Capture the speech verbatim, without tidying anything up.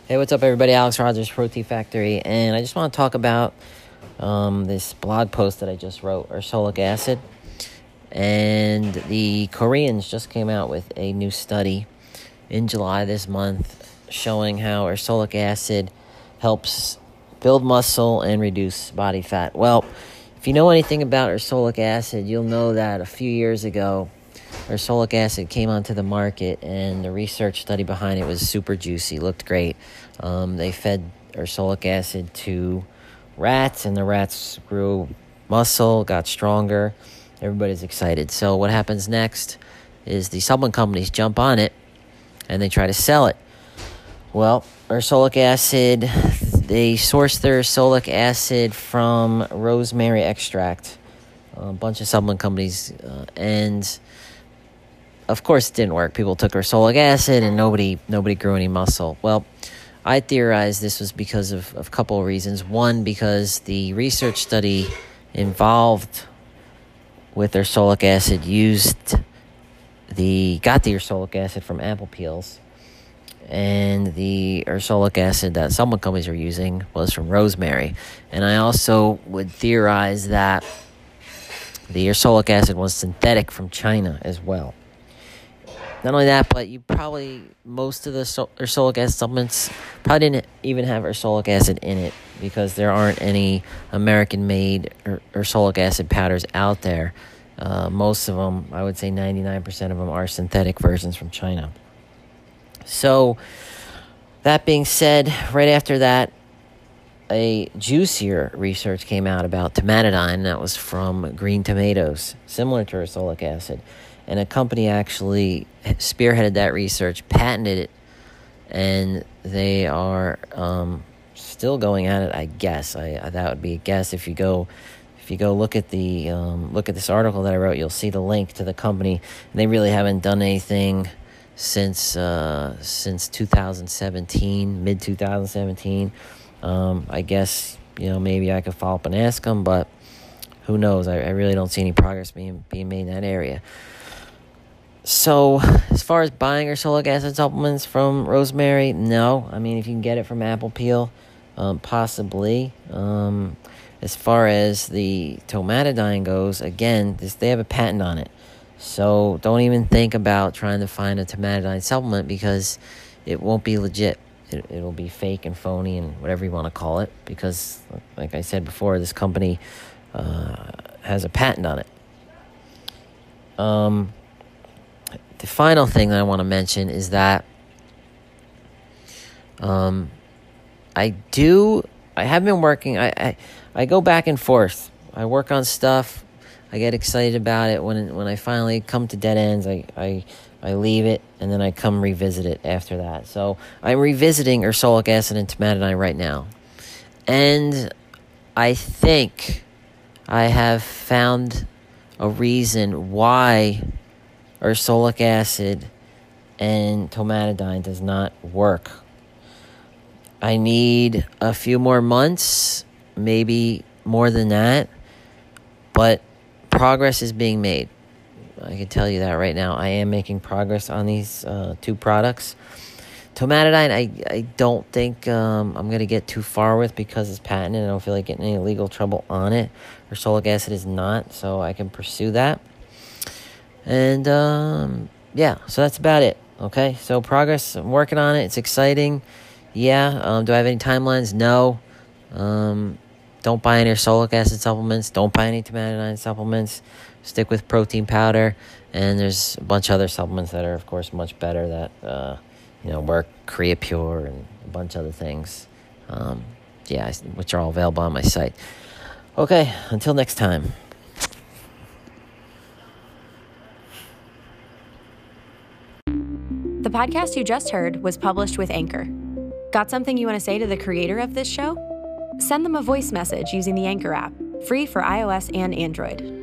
Hey, what's up, everybody? Alex Rogers, Protein Factory, and I just want to talk about um, this blog post that I just wrote, ursolic acid. And the Koreans just came out with a new study in July this month showing how ursolic acid helps build muscle and reduce body fat. Well, if you know anything about ursolic acid, you'll know that a few years ago, ursolic acid came onto the market, and the research study behind it was super juicy, looked great. Um, they fed ursolic acid to rats, and the rats grew muscle, got stronger. Everybody's excited. So what happens next is the supplement companies jump on it, and they try to sell it. Well, ursolic acid, they source their ursolic acid from rosemary extract. A bunch of supplement companies, uh, and of course, it didn't work. People took ursolic acid, and nobody nobody grew any muscle. Well, I theorized this was because of, of a couple of reasons. One, because the research study involved with ursolic acid used the got the ursolic acid from apple peels, and the ursolic acid that supplement companies are using was from rosemary. And I also would theorize that the ursolic acid was synthetic from China as well. Not only that, but you probably, most of the ursolic acid supplements probably didn't even have ursolic acid in it, because there aren't any American-made ur- ursolic acid powders out there. Uh, most of them, I would say ninety-nine percent of them, are synthetic versions from China. So, that being said, right after that, a juicier research came out about timatidine that was from green tomatoes, similar to ursolic acid. And a company actually spearheaded that research, patented it, and they are um, still going at it. I guess I, I that would be a guess. If you go, if you go look at the um, look at this article that I wrote, you'll see the link to the company. And they really haven't done anything since uh, since two thousand seventeen, mid two thousand seventeen. Um, I guess you know maybe I could follow up and ask them, but who knows? I, I really don't see any progress being being made in that area. So, as far as buying ursolic acid supplements from rosemary, no. I mean, if you can get it from apple peel, um, possibly. Um, as far as the timatidine goes, again, this, they have a patent on it. So, don't even think about trying to find a timatidine supplement, because it won't be legit. It, it'll be fake and phony and whatever you want to call it, because, like I said before, this company uh, has a patent on it. Um... The final thing that I want to mention is that um, I do, I have been working, I, I, I go back and forth. I work on stuff, I get excited about it. When when I finally come to dead ends, I, I, I leave it, and then I come revisit it after that. So I'm revisiting ursolic acid and timatidine right now. And I think I have found a reason why ursolic acid and timatidine does not work. I need a few more months, maybe more than that, but progress is being made. I can tell you that right now. I am making progress on these uh, two products. Timatidine, I, I don't think um, I'm going to get too far with, because it's patented. I don't feel like getting any legal trouble on it. Ursolic acid is not, so I can pursue that. And, um, yeah, so that's about it, okay? So progress, I'm working on it. It's exciting. Yeah, um, do I have any timelines? No. Um, don't buy any ursolic acid supplements. Don't buy any timatidine supplements. Stick with protein powder. And there's a bunch of other supplements that are, of course, much better that, uh, you know, work, Creapure and a bunch of other things. Um, yeah, which are all available on my site. Okay, until next time. The podcast you just heard was published with Anchor. Got something you want to say to the creator of this show? Send them a voice message using the Anchor app, free for iOS and Android.